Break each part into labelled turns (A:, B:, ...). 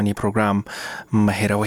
A: این پروگرام مهیروی.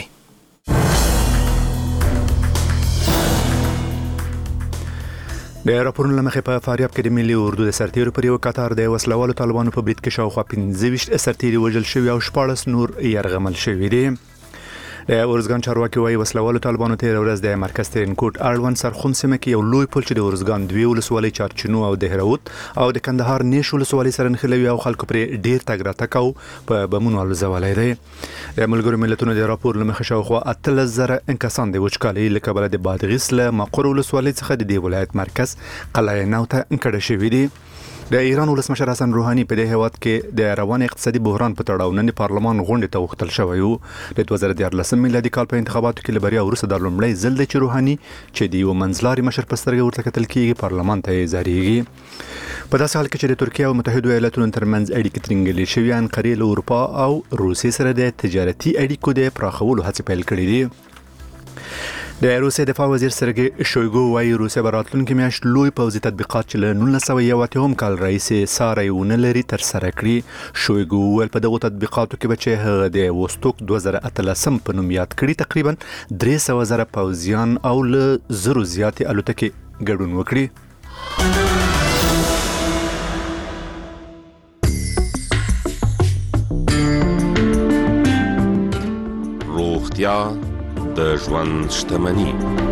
B: د راپورونو لمخې په فاریاب کې د ملي اردو د سرتیرو پر یو قطار د وسلوالو طالبانو په برید کې شاوخوا 15 سرتیري وژل شوي او 14 نور یرغمل شوي دي. د اورزګان چارواکي وايي وسلوالو طالبانو تیر ورځ د مرکز ترینکوټ اړوند سرخون سیمه کې یو لوی پل چې د اورزګان دوی ولسوالۍ چارچینو او دهراوت او د کندهار نیش ولسوالۍ سره نښلوي او خلکو پر ډیر تګ راتګ او په بمونو الوزولای دی. د ملګرو ملتونو د راپور لمخې شاوخوا 13,000 انکسان د وچکالۍ له کبله د بادغیس له مقر ولسوالۍ څخه د دې ولایت مرکز قلعه نو ته انکړه شوي دي. د ایران ولسمشر حسن روحاني په دې هیواد کې د روان اقتصادي بحران په تړاو نن پارلمان غونډه ته وختل شوی و. د 2014 میلادي کال په انتخاباتو کې لبریا وروسته د لومړی ځل د روحاني چې د یو منځلاري مشر په سترګه ورته کتل کېږي پارلمان ته زاريږي. په داسې حال کې چې د ترکیه او متحده ایالاتونو ترمنځ اړیکې ترنګلې شوې انقرې له اروپا او روسیې سره د تجارتي اړیکو د پراخولو هڅې پیل کړې دي. د روسیې دفاع وزیر سرګي شویګو وايي روسیه به راتلونکي میاشت لوی پوځي تطبیقات چې له 1991 کال راهیسې سارایونه لري تر سره کړي. شویګو ویل په دغه تطبیقاتو کې به چې هغه د وستوک 2013 په نوم یاد کړي تقریبا 300,000 پوځیان او له زرو زیاتې الوتکې ګډون وکړي.
C: روغتیا د ژوند شتمنی.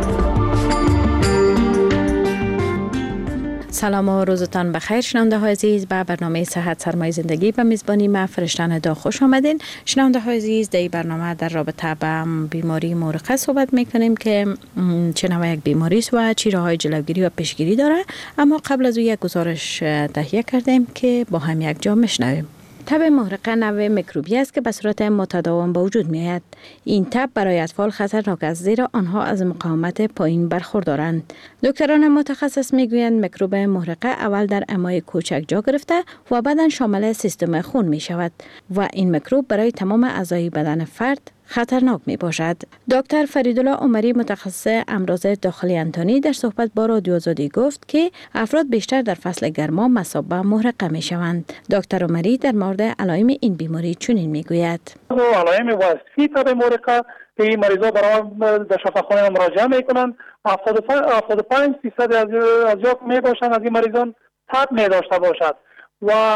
D: سلام و روزتان بخیر شنونده های عزیز، به برنامه صحت سرمایه زندگی به میزبانی من فرشتن دا خوش آمدین. شنونده های عزیز، در این برنامه در رابطه با بیماری مورقه صحبت میکنیم که چه نوع یک بیماری است و چه راههای جلوگیری و پیشگیری داره. اما قبل از او یک گزارش تهیه کردیم که با هم یک جا میشنویم. تب محرقه نوع میکروبی است که به صورت متداوم به وجود می آید. این تب برای اطفال خطرناک است زیرا آنها از مقاومت پایین برخوردارند. دکتران متخصص میگویند میکروب محرقه اول در امعای کوچک جا گرفته و بعدا شامل سیستم خون می شود و این میکروب برای تمام اعضای بدن فرد خطرناک می باشد. دکتر فریدالله عمری متخصص امراض داخلی انتانی در صحبت با رادیو آزادی گفت که افراد بیشتر در فصل گرما مصاب به محرقه می شوند. دکتر عمری در مورد علائم این بیماری چنین می گوید.
E: علائم وصفی تب محرقه که این مریضا برای در شفاخانه مراجعه می کنند 75% از یا می باشند از این مریضان تب می داشته باشد و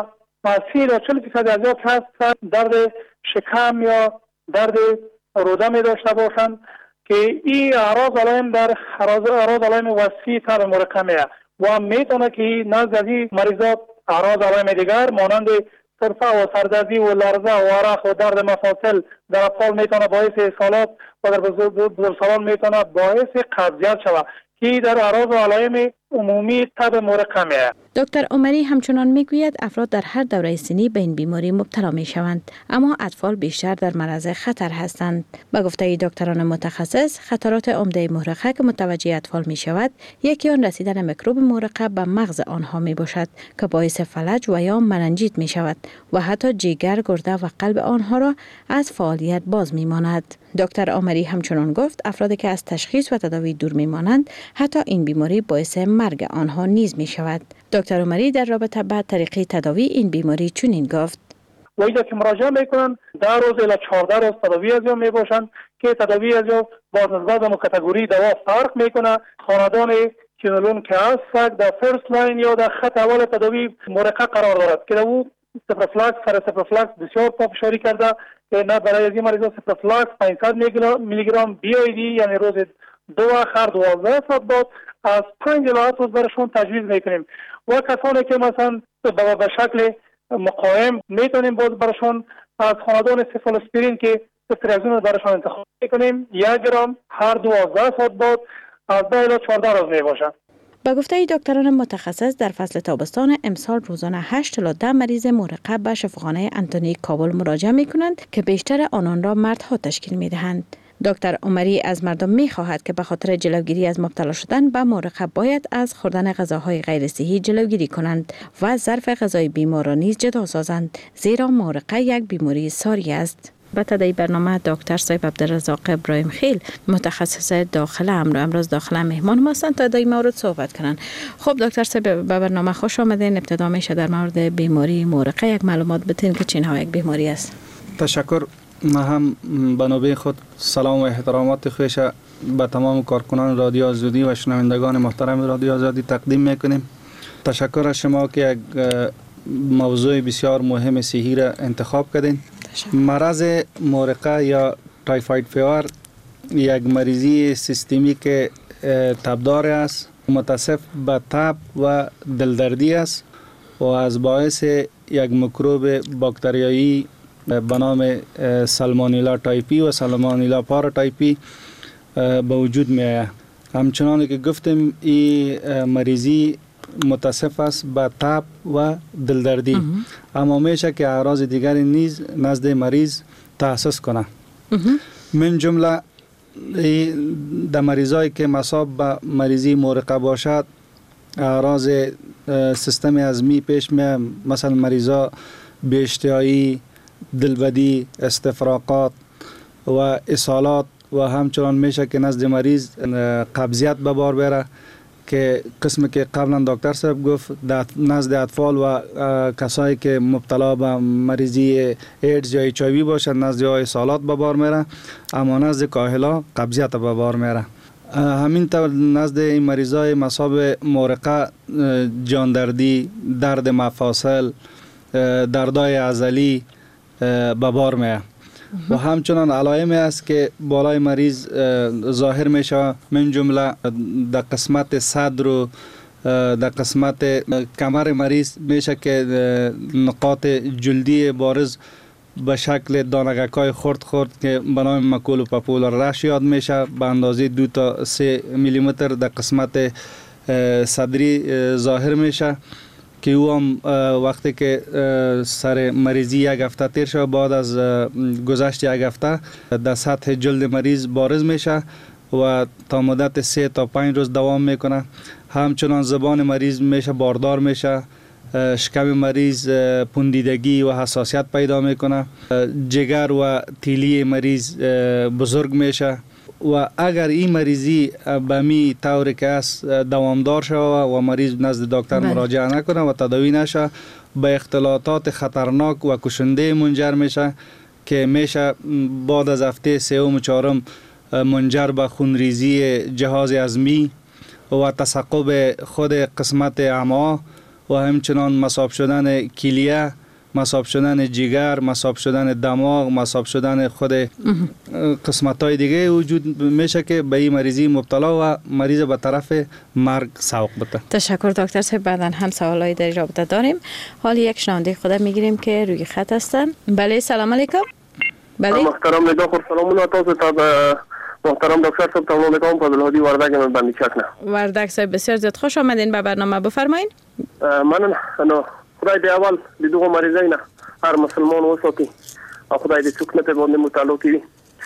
E: 30-40% از یا هست درد شکم یا درد روده می داشته باشند که این اعراض علائم در اعراض علائم وصفی تب محرقه می و میتونه که نزد از این مریضات اعراض علائم دیگر مانند سرفه و سردردی و لرزه و عرق و درد مفاصل در اطفال میتونه باعث اسهالات و در بزرگسالان میتونه باعث قبضیت شود که در اعراض و علائم عمومی تب محرقه می.
D: دکتر عمری همچنان میگوید افراد در هر دوره سنی به این بیماری مبتلا می شوند، اما اطفال بیشتر در معرض خطر هستند. به گفته دکتران متخصص، خطرات عمده محرقه که متوجه اطفال می شود، یکی آن رسیدن میکروب محرقه به مغز آنها می باشد که باعث فلج و یا مننجیت می شود و حتی جگر، گرده و قلب آنها را از فعالیت باز می ماند. دکتر عمری همچنان گفت افرادی که از تشخیص و تداوی دور می مانند، حتی این بیماری باعث مرگ آنها نیز می شود. دکتر عمری در رابطه با طریقه تداوی این بیماری چنین گفت:
E: وقتی که مراجعه میکنن 10 روز الی 14 روز تداوی از می باشند که تداوی از باز نسبت به کاتگوری دوا فرق میکنه. خاندان کینولون که هست در فرست لاین یا در خط اول تداوی محرقه قرار دارد که او سپروفلاکس بسیار پافشاری کرده که نه برای این مریضان سپروفلاکس 500 میلی گرم بی آی دی یعنی روز 2 هر 12 ساعت بعد از 5 الی 7 روز برشون تجویز میکنیم و کسانی که مثلا به شکل مقاوم میتونیم باز برشون از خاندان سفالوسپرین که استرازون برشون انتخاب میکنیم 1 گرم هر 12 ساعت بعد از 10 الی 14 روز میباشد.
D: با گفته دکتران متخصص در فصل تابستان امسال روزانه 8 الی 10 مریض محرقه به شفاخانه انتونی کابل مراجعه میکنند که بیشتر آنان را مردها تشکیل میدهند. دکتر عمری از مردم می‌خواهد که به خاطر جلوگیری از مبتلا شدن به محرقه باید از خوردن غذاهای غیر صحی جلوگیری کنند و ظرف غذای بیمار را نیز جدا سازند، زیرا محرقه یک بیماری ساری است. با تدایی برنامه دکتر صاحب عبدالرزاق ابراهیم خیل متخصص داخله امروز داخله مهمان ما هستند تا در این مورد صحبت کنند. خب دکتر صاحب به برنامه خوش آمدین. ابتدا میشه در مورد بیماری محرقه یک معلومات بدین که چه نوع یک بیماری است.
F: تشکر. ما هم به نوبه خود سلام و احترامات خویش به تمام کارکنان رادیو آزادی و شنوندگان محترم رادیو آزادی تقدیم میکنیم. تشکر از شما که یک موضوع بسیار مهم صحی را انتخاب کردین. مرض مورقه یا تایفاید فیور یک مریضی سیستمیک تبدار است، متصف به تب و دلدردی است و از باعث یک میکروب باکتریایی به نام سالمونلا تایپی و سالمونلا پاراتایپی به وجود می آید. همچنان که گفتیم این مریضی متصف است به تب و دلدردی، اما میشه که اعراض دیگری نیز نزد مریض تحسس کنه. من جمله در مریضایی که مصاب به مریضی مورقه باشد اعراض سیستم هضمی پیش میاد، مثلا مریضا بی اشتهایی، دلبدی، استفراغات و اسهالات و همچنان میشه که نزد مریض قبضیت به بار بره که قسمی که قبلا دکتر صاحب گفت نزد اطفال و کسایی که مبتلا به مریضی ایدز یا اچ آی وی باشند نزد اسهالات به بار میره، اما نزد کاهلا قبضیت به بار میره. همین طور نزد این مریضای مصاب مورقه جاندردی، درد مفاصل، دردای عضلی به بار میاد و همچنان علائم است که بالای مریض ظاهر میشه، من جمله در قسمت صدر و در قسمت کمر مریض میشه که نقاط جلدی بارز به شکل دانگکای خرد که به نام مکول و پاپولار رش یاد میشه، به اندازه 2 تا 3 میلیمتر در قسمت صدری ظاهر میشه که او هم وقتی که سر مریضی یک هفته تیر شد، بعد از گذشت یک هفته در سطح جلد مریض بارز میشه و تا مدت 3 تا 5 روز دوام میکنه. همچنان زبان مریض میشه باردار میشه، شکم مریض پوندیدگی و حساسیت پیدا میکنه، جگر و تیلی مریض بزرگ میشه و اگر این مریضی به می طوری که است دوامدار شود و مریض نزد دکتر مراجعه نکنه و تداوی نشه، به اختلالات خطرناک و کشنده منجر میشه که میشه بعد از هفته 3 و 4 منجر به خونریزی جهاز هضمی و تثقب خود قسمت اعما و همچنان مصاب شدن کلیه، مصاب شدن جگر، مصاب شدن دماغ، مصاب شدن خود قسمت‌های دیگه وجود میشه که به این مریضی مبتلا و مریض به طرف مرگ سوق بده.
D: تشکر دکتر صاحب. بعداً هم سوالای در رابطه داریم. حالا یک شنونده خودم میگیریم که روی خط هستن. بله سلام علیکم. بله
E: محترم نگاه خور سلامونه تاسو ته محترم دکتر صاحب تمام میکنم. فضل هادی وردک من بندی چکنه. وردک
D: صاحب بسیار زیاد خوش آمدین به برنامه، بفرمایید.
E: من خدای دې اول د دغه مریضینه هر مسلمان وساتي او خدای دې څوک نه په باندې متعلق وي.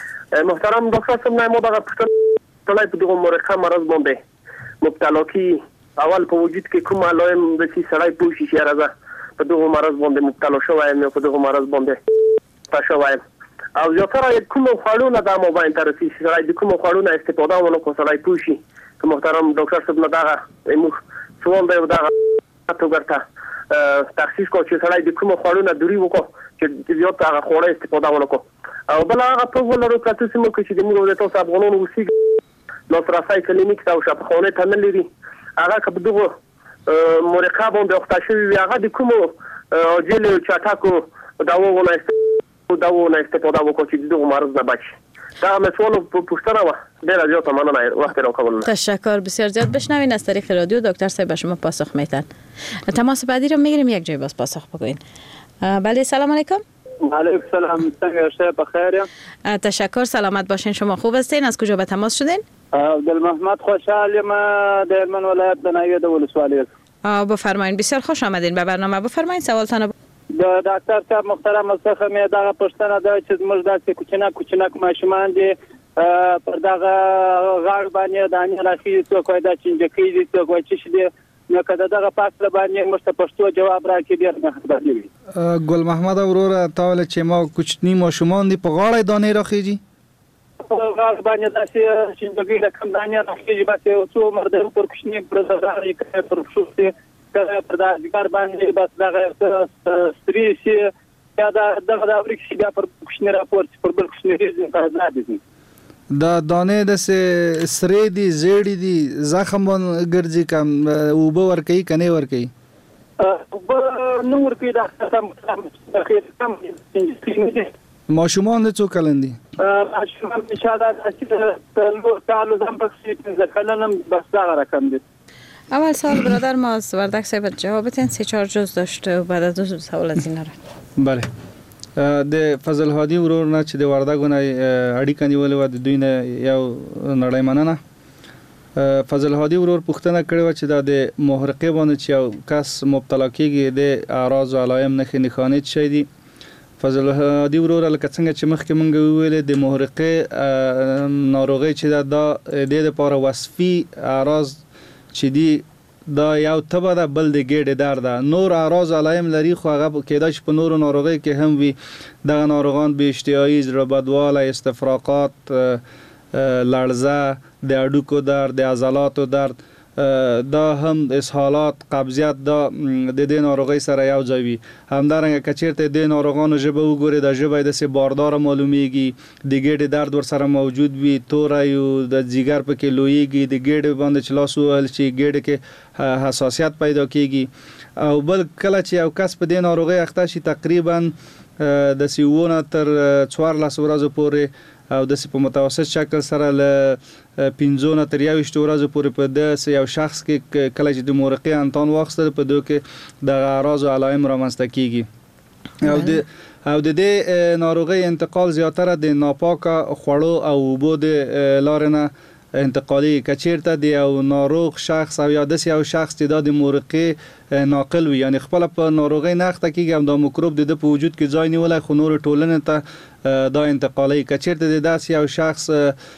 E: محترم ډاکټر صاحب نه مو دغه پښتنه په دغه مورقه مرض باندې مبتلا کی اول په وجود کې کوم علائم د چې سړی پوښي چې راځه په دغه مرض باندې مبتلا شوی یم په دغه مرض باندې پښه او زیاتره کوم خواړو نه د موبایل ترسي سړی د کوم خواړو نه استفاده ونه کوي سړی پوښي. محترم ډاکټر صاحب نه دغه سوال دی دغه توګه تخصیص کو چې سړی د کوم خواړو نه دوری وکړي چې زیات هغه خواړه استفاده ونه کوي او بل هغه په ولرو کاتو سیمو کې چې د موږ د تاسو افغانانو وسیګ لاسرسي کلینیک ته او شفاخانه ته نه لري، هغه که دغه مورقه باندې وخت شوی هغه د کوم جیل چټاکو داوونه استفاده وکړي چې دغه مرض نه بچي. دا مسئول پوښتنه و ډیره زیاته مننه وخت راکول.
D: تشکر بسیار زیاد. بشنوین از طریق رادیو دکتر صاحب به شما پاسخ میدن. تماس بعدی رو میگیریم یک جای باز پاسخ بگوین. بله سلام علیکم.
G: علیکم سلام. څنګه بخیر؟
D: تشکر سلامت باشین. شما خوب هستین؟ از کجا به تماس شدین؟
G: عبدالمحمد خوشحال ما در من ولایت بنایه د ولسوالی.
D: بفرمایید. بسیار خوش آمدین به برنامه. بفرمایید سوالتان.
G: دکتر صاحب محترم څخه مې دغه پښتنه ده چې موږ داسې کوچنک ماشومان دي پر دغه غاړ باندې دانې راخي څوک وایي دا چنجکې دي څوک وایي چې دي نو که دغه فاصله باندې موږ ته پښتو جواب راکړي ډېر مهرباني وي.
F: ګل محمد وروره تا ول چې ما کوچني ماشومان دي په غاړه دانې راخيږي
G: په غاړ باندې داسې چنجکې د کم دانې راخيږي بس څو مرده پر کوچني پر غاړه کې پر شوته پر دا ځګر باندې بس دغه ستري شي یا دغه د ورکشي بیا پر کوشنی راپور پر بل کوشنی ریزن فازا دي
F: دا دانه د سری دي زیړی دي زخم ګرځي کم او به ور کوي کنه ور کوي
G: نور کې دا کم
F: ماشومان څو کلن دي
G: ماشومان ان شاء الله تعالو زم پکې ځکلنم بس دا رقم دي.
D: اول سال برادر ما از وردک صاحب جواب بدین 3-4 جز داشته و بعد از 2 سوال از اینا را.
F: بله د فضل هادي ورور نه چې د وردګونه اړیکه نیولې و د دوی نه یو نړۍ مننه. فضل هادي ورور پوښتنه کړې و چې د محرقې باندې چې یو کس مبتلا کیږي د اعراض او علائم نښانې شي دي. فضل هادي ورور لکه څنګه چې مخکې مونږ ویل د محرقې ناروغي چې د لپاره وصفي اعراض چې دی دا یو تبه ده بل د ګېډې درد ده. نور اعراض علائم لري خو هغه کېدای شي په نورو ناروغۍ کې هم وي. دغه ناروغان به اشتهایی، زړه بدوالی، استفراقات، لړزه، د هډوکو درد، د عضلاتو درد، دا هم اسهالات، قبضیت دا د دې ناروغۍ سره یو ځای وي. همدارنګه که چېرته د ناروغانو ژبه وګورئ د ژبه داسې بارداره معلومیږي، د ګېډې درد ورسره موجود وي، توری او د ځیګر پکې لویږي، د ګېډې باندې چې لاس ووهل شي ګېډې کې حساسیت پیدا کیږي. او بل کله چې یو کس په دې ناروغۍ اخته شي تقریبا د 7 تر 14 ورځې پورې او د په متوسط شکل سره له 15 تر 21 ورځې پورې په داسې یو شخص کې کله چې د محرقې انتان واخیستل په دوی کې د اعراض او علائم رامنځته کیږي. او د دې ناروغۍ انتقال زیاتره د ناپاکه خوړو او اوبو د لارې نه انتقالي. که چیرته د یو ناروغ شخص او یا داسې یو شخص چې د محرقې ناقل وي، یعنی خپل په ناروغۍ نه اخته کیږي او دا میکروب د په وجود کې ځای نیولی خو نور ټولنې ته دا انتقالي. که چیرته د داسې یو شخص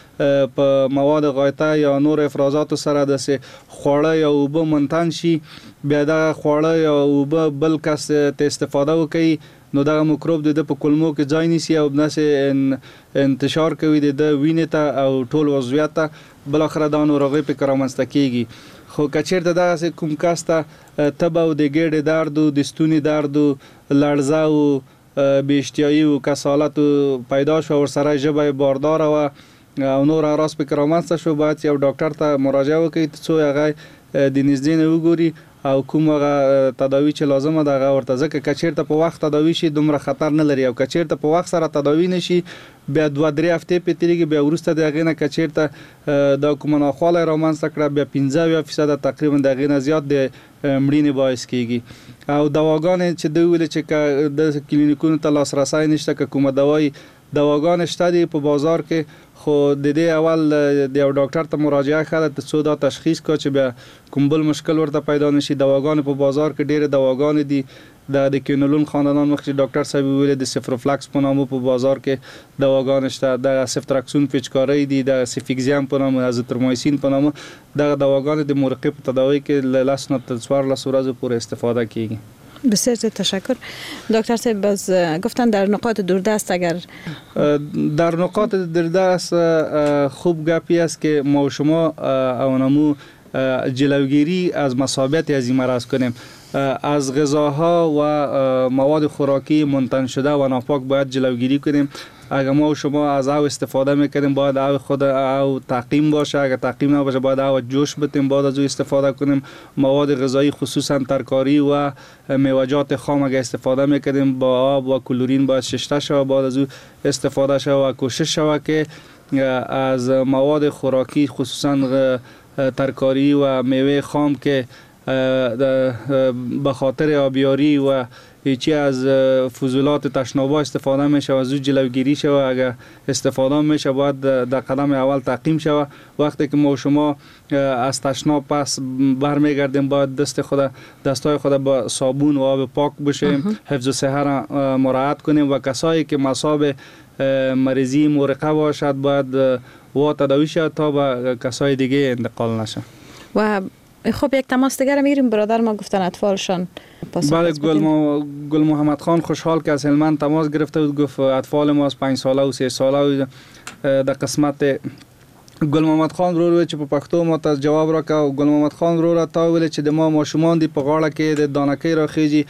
F: په مواد غایطه یا نور افرازاتو سره داسې خواړه یا اوبه منتن شي، بیا دغه خواړه یا اوبه بل کس ته استفاده وکړي نو دغه میکروب د په کولمو کې ځای نیسي او داسې انتشار کوي د وینې ته او ټول عضویت ته، بالاخره دا ناروغي پکې رامنځته کیږي. خو که چیرته دغسې کوم کس ته تبه او د ګېډې درد او د ستوني درد او لړزه او بې اشتهایي او کسالت پیدا شو، ورسره ژبه بارداره وه او نور اعراض پکې رامنځته شو، باید یو ډاکټر ته مراجعه وکړي څو هغه د نږدې نه وګوري او کوم هغه تداوی چې لازمه ده هغه ورته، ځکه که چیرته په وخت تداوی شي دومره خطر نه لري او که چیرته په وخت سره تداوی نشي بیا 2-3 هفتې پې تېرېږي، بیا وروسته د هغې نه که چیرته دا کومه ناخوالی رامنځته کړه بیا 15% تقریبا د هغې نه زیات د مړینې باعث کیږي. او دواګانې چې دوی ویلې چې د کلینیکونو ته لاسرسی نشته، که کومه دواګانې شته دي په بازار کې، خو د دې اول د یو ډاکټر ته مراجعه ښه ده څو دا تشخیص کا چې بیا کوم بل مشکل ورته پیدا نشي. دواګانې په بازار کې ډېرې دواګانې دي، د کینولون خاندان مخکې ډاکټر صاحب ویل د سفروفلاکس په نامه په بازار کې دواګانې شته، د سفتراکسون پیچکاری دي، د سفیکزیم په نامه، ازیترومایسین په نامه، دغه دواګانې د محرقې په تداوی کې له 10 نه تر 14 ورځې پورې استفاده کیږي.
D: بسیار تشکر دکتر صاحب. باز گفتن در نقاط دوردست اگر
F: در نقاط دوردست خوب گپی است که ما و شما او نمو جلوگیری از مصابت از این مرض کنیم. از غذاها و مواد خوراکی منتن شده و ناپاک باید جلوگیری کنیم. اگر ما و شما از او استفاده میکنیم باید او خود او تعقیم باشه، اگر تعقیم نباشه باید او جوش بتیم، باید از او استفاده کنیم. مواد غذایی خصوصا ترکاری و میوه‌جات خام اگر استفاده میکنیم با آب و کلورین باید ششته شود، باید از او استفاده شود و کوشش شود که از مواد خوراکی خصوصا ترکاری و میوه خام که به خاطر آبیاری و هیچی از فضولات تشنابا استفاده میشه و از جلوگیری شوه. اگر استفاده میشه باید در قدم اول تعقیم شوه. وقتی که ما شما از تشناب پس برمیگردیم باید دستای خود با صابون و آب پاک بشیم، حفظ صحه را مراعات کنیم و کسایی که مصاب مریضی محرقه باشد باید و تداوی شود تا به کسای دیگه انتقال نشه.
D: و خب یک تماس دیگر میگیریم. برادر ما گفتن اطفالشان.
F: بله، گل محمد خان خوشحال که از هلمند تماس گرفته بود، گفت اطفال ما از 5 ساله و 3 ساله در قسمت گل محمد خان رو چې په پښتو ما ته جواب راکاو. گل محمد خان رو تا ویل چې د ما ماشومان دی په غاړه کې د دانکۍ راخیږي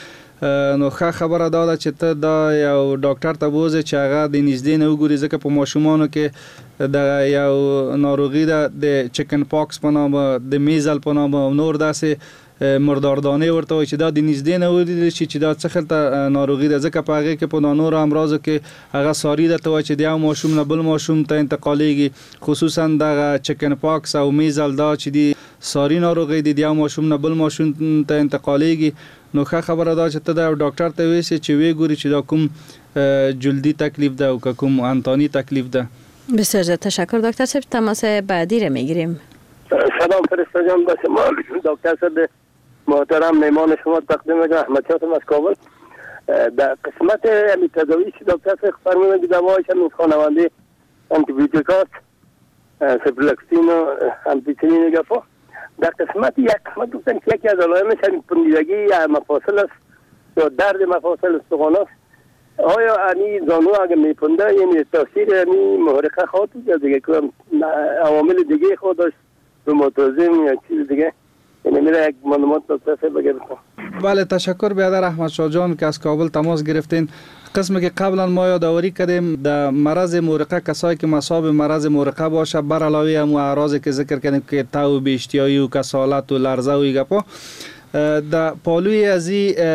F: نو ښه خبره دا چې ته دا یو ډاکټر ته بوزې چې هغه د نږدې نه وګوري، ځکه په ماشومانو کې د یو ناروغي ده د چکن پاکس په نامه، د میزل په نامه او نور داسې مرداردانه ورته وایي چې دا د نږدې نه ولیدل شي چې دا څه خلته ناروغي ده، ځکه په هغې کې په نورو امراضو کې هغه ساري ده ته وایي چې د یو ماشوم نه بل ماشوم ته انتقالیږي، خصوصا دغه چکن پاکس او میزل دا چې دی ساري ناروغي دی د یو ماشوم نه بل ماشوم ته انتقالیږي. نو ښه خبره ده چې ته دا ډاکټر ته وایې چې وی ګوري چې دا کوم جلدی تکلیف ده او کوم انتانی تکلیف ده.
D: بسیار زیاد تشکر دکتر صاحب. تماس بعدی رو میگیریم.
H: سلام فرشته جان، به شما دکتر صاحب محترم مهمان شما تقدیم میکنم. احمد شاه از کابل. در قسمت تداوی که دکتر صاحب فرمودن که دوایش هم خانواده آنتی بیوتیک است، سپلکسین و آمپیسیلین گفت. در قسمت یک قسمت گفتن که یکی از علائمش همین پوندیدگی یا مفاصل است یا درد مفاصل استخوان است. آیا انی زانو اگر میپنده یعنی تاثیر انی محرقه خواهد بود یا دیگه که عوامل دیگه خواهد داشت، روماتیسم یا چیز دیگه؟ یعنی میره یک معلومات دکتر صاحب بگیرم.
F: بله تشکر برادر احمد شاه جان که از کابل تماس گرفتین. قسمی که قبلا ما یادآوری کردیم در مرض مورقه کسایی که مصاب مرض مورقه باشه بر علاوه هم اعراضی که ذکر کردیم که تو بیشتیایی و کسالت و لرزه و گپا، در پالوی از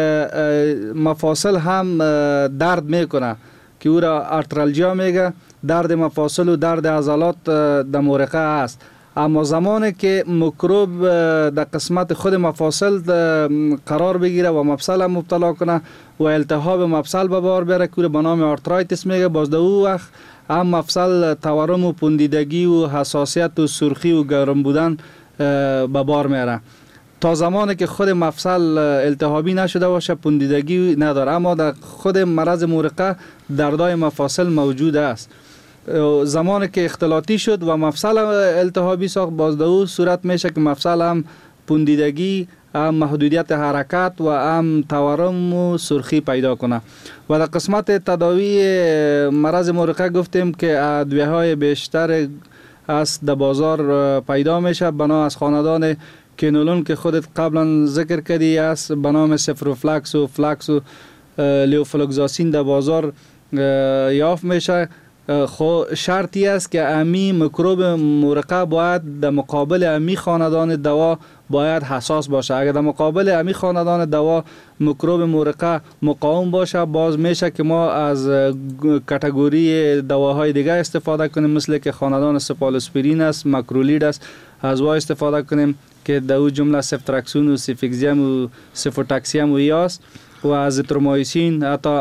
F: مفاصل هم درد میکنه که او را ارترالژیا میگه، درد مفاصل و درد عضلات در مورقه است. اما زمانی که میکروب در قسمت خود مفاصل قرار بگیره و مفصل هم مبتلا کنه و التهاب مفصل به بار بیاره که به نام آرترایتیس میگه، باز در او وقت هم مفصل تورم و پوندیدگی و حساسیت و سرخی و گرم بودن به بار میاره. تا زمانی که خود مفصل التهابی نشده باشه پوندیدگی نداره، اما در خود مرض مورقه دردای مفاصل موجود است. زمانی که اختلاطی شد و مفصل التهابی ساخت، باز در او صورت میشه که مفصل هم پوندیدگی، هم محدودیت حرکت و هم تورم و سرخی پیدا کنه. و در قسمت تداوی مرض مورقه گفتیم که ادویه‌های بیشتر از در بازار پیدا میشه بنا از خاندان کینولون که خودت قبلا ذکر کردی است، به نام سفروفلکس و فلکس و لیوفلوکزاسین در بازار یافت میشه. خو شرطی است که امی میکروب مورقه باید در مقابل امی خاندان دوا باید حساس باشه. اگر در مقابل امی خاندان دوا میکروب مورقه مقاوم باشه، باز میشه که ما از کاتگوری دواهای دیگه استفاده کنیم، مثل که خاندان سپالوسپرین است، ماکرولید است، از وا استفاده کنیم که در او جمله سفترکسون و سیفیکزیم و سفوتاکسیم و یاس و ازیترومایسین، حتی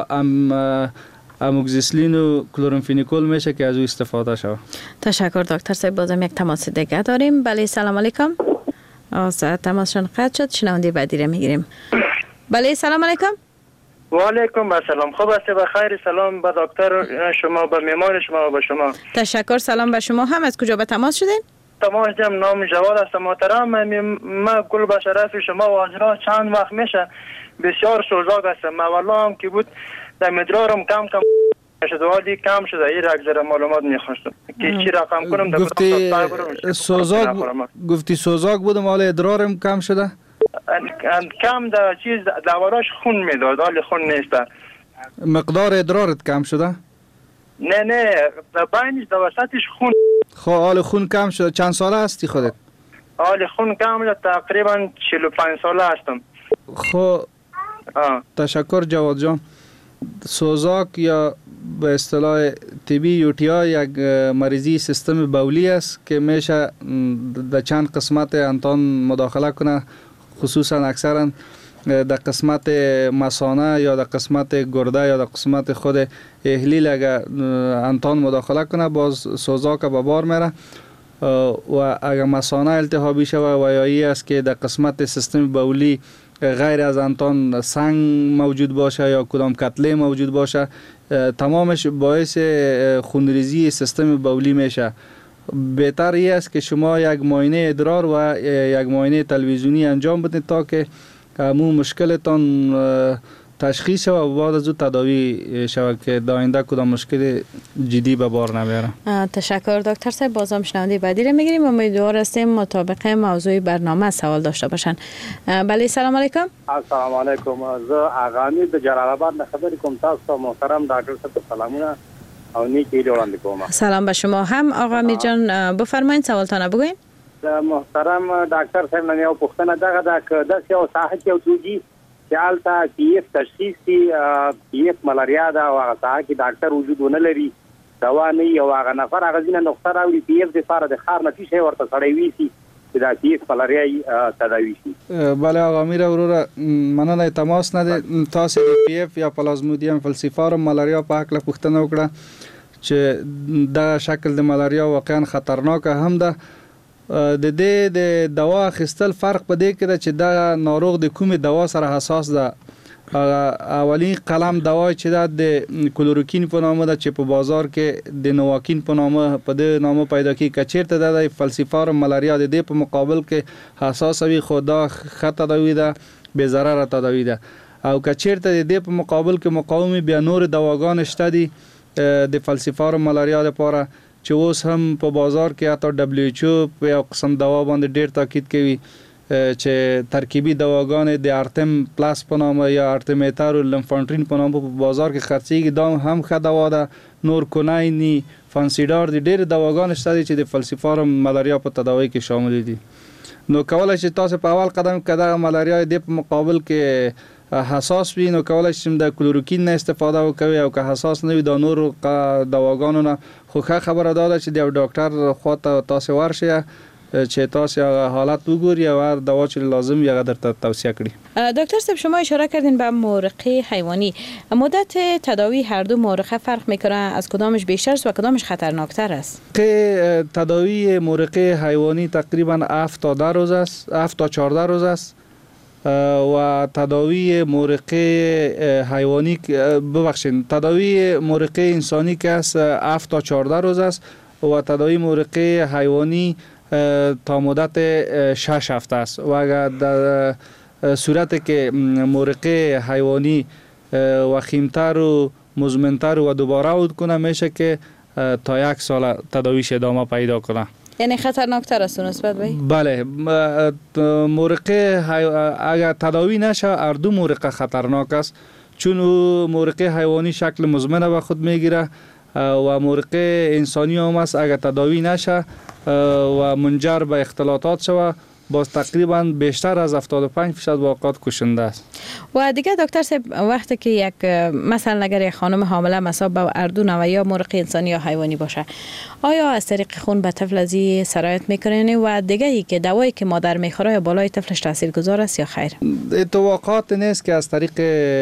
F: اموکسیسلین و کلورامفینیکول میشه که از او استفاده شود.
D: تشکر دکتر صاحب. بازم یک تماس دیگه داریم. بله سلام علیکم. تماسشون قطع شد، شنونده بعدی رو میگیریم. بله سلام علیکم.
E: و علیکم السلام. خوب است؟ بخیر. سلام به دکتر شما، به مهمان شما و به شما.
D: تشکر. سلام به شما هم. از کجا به تماس شدین؟
E: تماس جم نام جواد است محترم. ما گل به شرف شما واجرا چند وقت میشه بسیار سوزاک هستم. ما والله هم که بود در مدرارم کم شده، ولی کم شده. این را معلومات میخواستم که چی رقم کنم.
F: گفتی سوزاک بودم، حالا ادرارم کم شده.
E: کم در چیز دواراش خون میداد، حالی خون نیست.
F: مقدار ادرارت کم شده؟
E: نه در بینش در وسطش خون.
F: خب حال خون کم شده. چند ساله هستی خودت؟
E: حال خون کم شده، تقریبا 45 ساله هستم.
F: خب تشکر جواد جان. سوزاک یا به اصطلاح طبی یوتیا یک مریضی سیستم بولی است که میشه در چند قسمت انتان مداخله کنه، خصوصا اکثرا در قسمت مثانه یا در قسمت گرده یا در قسمت خود احلیل اگر انتان مداخله کنه باز سوزاک به بار میره. و اگر مثانه التهابی شوه و یا ای است که در قسمت سیستم بولی غیر از انتان سنگ موجود باشه یا کدام کتله موجود باشه، تمامش باعث خونریزی سیستم بولی میشه. بهتر ای است که شما یک معاینه ادرار و یک معاینه تلویزیونی انجام بدید تا که مشکلتان تشخیص شود و بعد از او تداوی شود که در آینده کدام مشکل جدی به بار نمیاره.
D: تشکر دکتر صاحب. بازم شنونده بعدی رو میگیریم. امیدوار هستیم مطابق موضوع برنامه سوال داشته باشن. بله سلام علیکم.
I: السلام علیکم. از اغانی د جلال آباد نه خبرې کوم. تاسو محترم ډاکټر صاحب سلامونه او نیکی وړاندې کوم.
D: سلام به شما هم آقا امیر جان. بفرمایید سوالتان بگوین.
I: محترم ډاکټر صاحب نه یو پوښتنه دغه د یو ساحه کې او توجی چې الته کیف تشخیص دی کیف ملاریا دا او هغه ساحه کې ډاکټر وجود نه لري دوا نه یو هغه نفر هغه ځینې نقطه راوړي کیف د فار د خار نفي شي ورته سړی ویسي چې دا کیف ملاریا تداوی شي.
F: بله آقا امیر وروره مننه تماس نه تاسو د پی اف یا پلازمودیم فلسفارم ملاریا په حق له پوښتنه وکړه چې دا شکل د ملاریا واقعا خطرناک هم ده. د دې د دوا اخیستل فرق په دې کې ده چې دا ناروغ د کومې دوا سره حساس ده. اولین قلم دوا چې د کلوروکین په نامه ده چې په بازار کې د نواکین په نامه په د نامه پیدا کی کچیرته د فلسفارم ملاریا د دې په مقابل کې حساس وي خو دا خطر تداوی ده به ضرر تداوی ده او کچیرته د دې په مقابل کې مقاومه بیا نور دواګان شته دي د فلسفارم ملاریا لپاره چې اوس هم په بازار کې حتی دبليو ایچ او په یو قسم دوا باندې ډیر تاکید کوي چې ترکیبي دواګان د ارتم پلاس په نامه یا ارتمیتر او لمفانټرین په نامه په بازار کې خرڅيږي. دا هم ښه دوا ده. نور کونایني فانسیډار د ډیر دواګان شته چې د فلسفارم ملاریا په تداوی کې شامل دي. نو کولای شي تاسو په اول قدم کې د ملاریا د مقابل کې حساس وي نو کولای شي د کلوروکین نه استفاده وکوي او که حساس نه وي د نور دواګانو نه خو خبره ده چې د ډاکټر خواته تاسو ورشئ چې تاسو حالت وګوري او هر دوا چې لازم یې درته توصیه کړي.
D: دکتر صاحب شما اشاره کردین به مورقه حیوانی. مدت تداوی هر دو مورقه فرق میکنه؟ از کدامش بیشتر است و کدامش خطرناکتر است؟
F: تداوی مورقه حیوانی تقریبا 7 تا 10 روز است، 7 تا 14 روز است و تداوی مورقه حیوانی تداوی مورقه انسانی که است 7 تا 14 روز است و تداوی مورقه حیوانی تا مدت 6 هفته است و اگر در صورت که مورقه حیوانی وخیمتر و مزمنتر و دوباره عود کنه میشه که تا 1 سال تداویش ادامه پیدا کنه.
D: یعنی خطرناکتر است نسبت به؟
F: بله مورقه اگر تداوی نشه هر دو مورقه خطرناک است چون مورقه حیوانی شکل مزمن به خود میگیره و مورقه انسانی هم است اگر تداوی نشه و منجر به اختلاطات شود باز تقریبا بیشتر از 75% واقعات کشنده است.
D: و دیگه دکتر صاحب وقتی که یک مثلا اگر یک خانم حامله مصاب به اردو نوه یا مورقه انسانی یا حیوانی باشه آیا از طریق خون به طفل ازی سرایت میکنه و دیگه ای که دوایی که مادر میخوره بالای طفلش تاثیرگذار است یا خیر؟
F: اتفاقات نیست که از طریق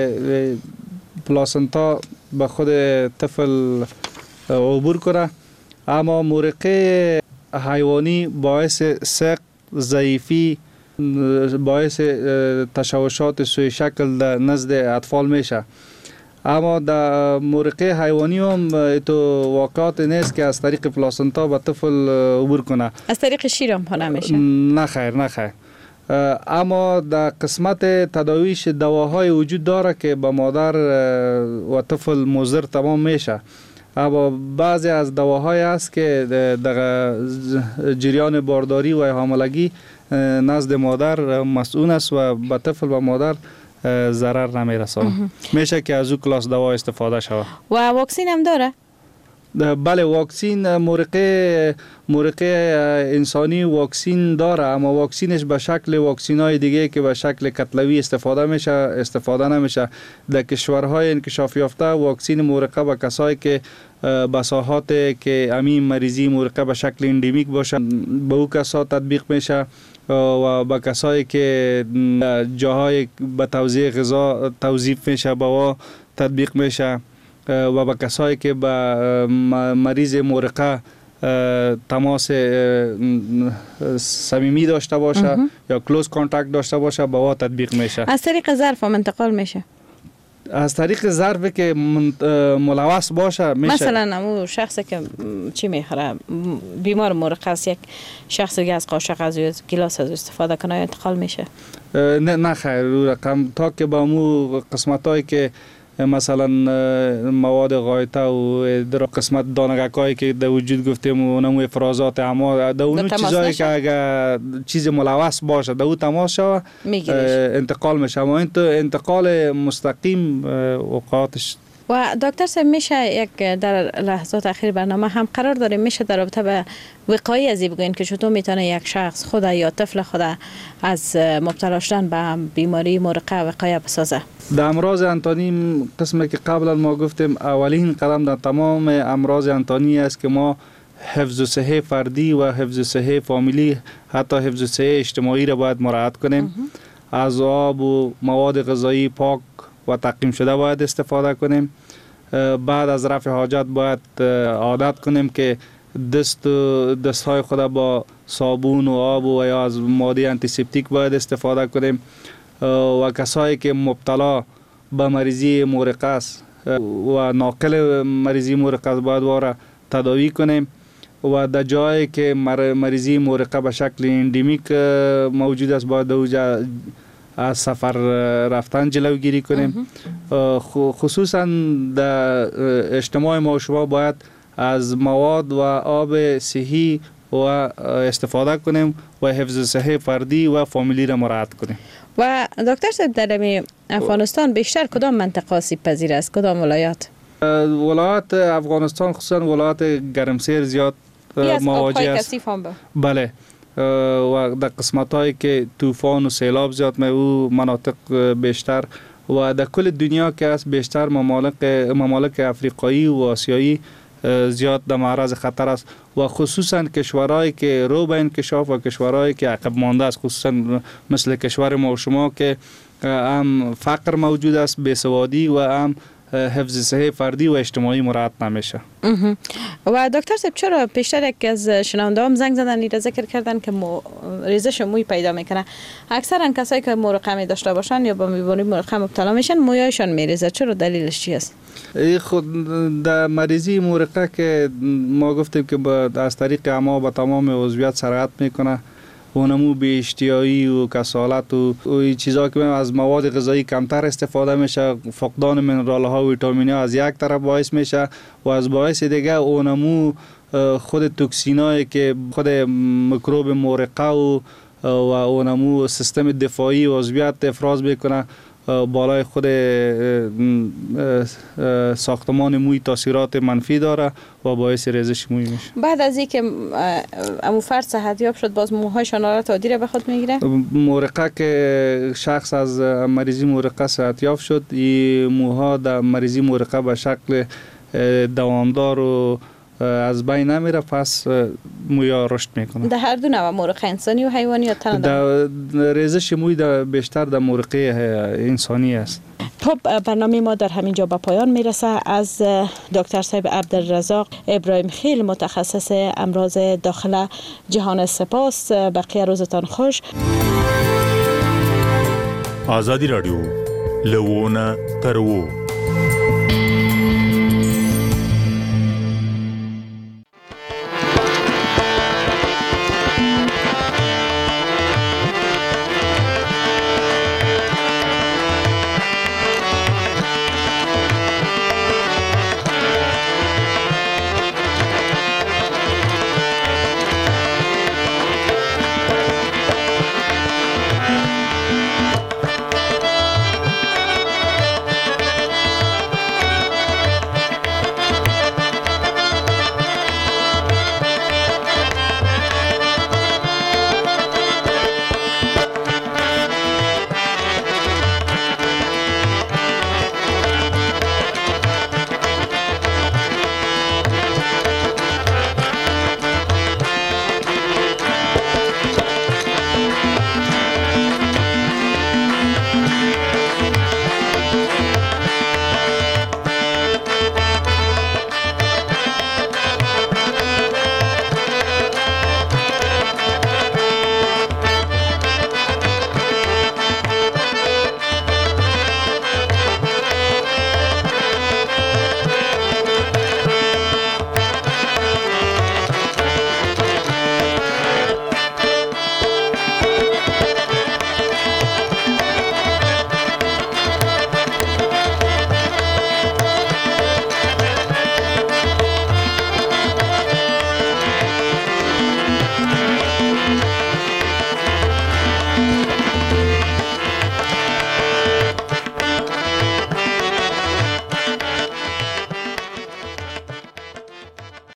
F: پلاسنتا به خود طفل عبور کنه اما مورقه حیوانی باعث سق ضعیفی باعث تشوشات سوی شکل در نزد اطفال میشه اما در مورقه حیوانی هم تو واقعات نیست که از طریق پلاسنتا به طفل عبور کنه.
D: از طریق شیر هم نمیشه؟
F: نه خیر اما در قسمت تداویش دواهای وجود داره که به مادر و طفل مضر تمام میشه اما بعضی از دواهای است که در جریان بارداری و حاملگی نزد مادر مسئول است و به طفل و مادر ضرر نمیرسانه. میشه که از او کلاس دوا استفاده شود.
D: و واکسین هم داره؟
F: بله واکسین مورقه انسانی واکسین داره اما واکسینش به شکل واکسینای دیگه که به شکل کتلوی استفاده نمیشه. در کشورهای انکشاف یافته واکسین مورقه به کسایی که بساحات که همین مریضی مورقه به شکل اندیمیک باشه به او کسا تطبیق میشه و به کسایی که جاهای به توزیع غذا توظیف میشه به او تطبیق میشه و با کسایی که با مریض مورقه تماس صمیمی داشته باشه یا کلوز کانتکت داشته باشه با او تطبیق میشه.
D: از طریق ظرف هم انتقال میشه؟
F: از طریق ظرفی که ملوث باشه میشه.
D: مثلا اون شخصی که چی میخوره بیمار مرقه است، یک شخص دیگه از قاشق از گلاس از استفاده کنه انتقال میشه؟
F: نه خیر، رقم تا که با مو قسمتایی که مثلا مواد غایطه و در قسمت دانگکایی که در وجود گفتیم و اونم افرازات، اما در اون چیزایی که اگر چیز ملوث باشه در اون تماس شوه انتقال میشه، اما انتقال مستقیم اوقاتش.
D: و دکتر صاحب میشه یک در لحظات اخیر برنامه هم قرار داریم، میشه در رابطه به وقایع ازی بگوین که چطور میتونه یک شخص خود یا طفل خود از مبتلا شدن به بیماری مرقه وقایع بسازه؟
F: در امراض انتانی قسمی که قبلا ما گفتیم اولین قدم در تمام امراض انتانی است که ما حفظ صحه فردی و حفظ صحه فامیلی، حتی حفظ صحه اجتماعی را باید مراعات کنیم. از آب و مواد غذایی پاک و تعقیم شده باید استفاده کنیم. بعد از رفع حاجت باید عادت کنیم که دستهای خود با صابون و آب و یا از ماده انتیسپتیک باید استفاده کنیم. و کسایی که مبتلا به مریضی مرقه است و ناقل مریضی مرقه است باید واره تداوی کنیم. و در جایی که مریضی مرقه به شکل اندیمیک موجود است باید اوجا از سفر رفتن جلوگیری کنیم. خصوصا در اجتماع ما و شما باید از مواد و آب صحی و استفاده کنیم و حفظ صحه فردی و فامیلی را مراعات کنیم.
D: و دکتر صاحب در افغانستان بیشتر کدام منطقه آسیب پذیر است؟ کدام ولایات؟
F: ولایات افغانستان خصوصا ولایات گرمسیر زیاد مواجه است. بله، و در قسمت هایی که طوفان و سیلاب زیاد او مناطق بیشتر و در کل دنیا که است بیشتر ممالک افریقایی و آسیایی زیاد در معرض خطر است و خصوصا کشورهایی که رو به انکشاف و کشورهایی که عقب مانده است، خصوصا مثل کشور ما و شما که هم فقر موجود است، بیسوادی و هم حفظ صحه فردی و اجتماعی مراعات نمیشه.
D: و دکتر صاحب چرا پیشتر یک از شنونده‌ام زنگ زدن ایره ذکر کردن که ریزش موی پیدا میکنه؟ اکثرا کسایی که مرقه می داشته باشن یا با بیماری مرقه مبتلا میشن مویایشان میریزه، چرا دلیلش چی است؟
F: خود در مریضی مرقه که ما گفتیم که از طریق اما با تمام عضویت سرایت میکنه، اونمو به اشتیایی و کسالت و این چیزا که از مواد غذایی کمتر استفاده میشه، فقدان منرال ها و ویتامین ها از یک طرف باعث میشه و از باعث دیگه اونمو خود توکسینایی که خود میکروب مرقه و اونمو سیستم دفاعی و عضویت افراز میکنه بالای خود ساختمان موی تاثیرات منفی داره و باعث ریزش موی میشه.
D: بعد از اینکه امو فرد صحتیاب شد باز موهایشان حالت عادی را به خود میگیره؟
F: مرقه که شخص از مریضی مرقه صحتیاب شد، این موها در مریضی مرقه به شکل دوامدار و از بین نمیره، پس مویا رشد میکنه.
D: در هر دو نوع مرقه انسانی و حیوانی یا تن
F: در ریزش موی بیشتر در مرقه انسانی است.
D: خب برنامه ما در همین جا به پایان میرسه. از دکتر صاحب عبدالرزاق ابراهیم خیل متخصص امراض داخله جهان سپاس. بقیه روزتان خوش.
B: آزادی رادیو لوونه ترو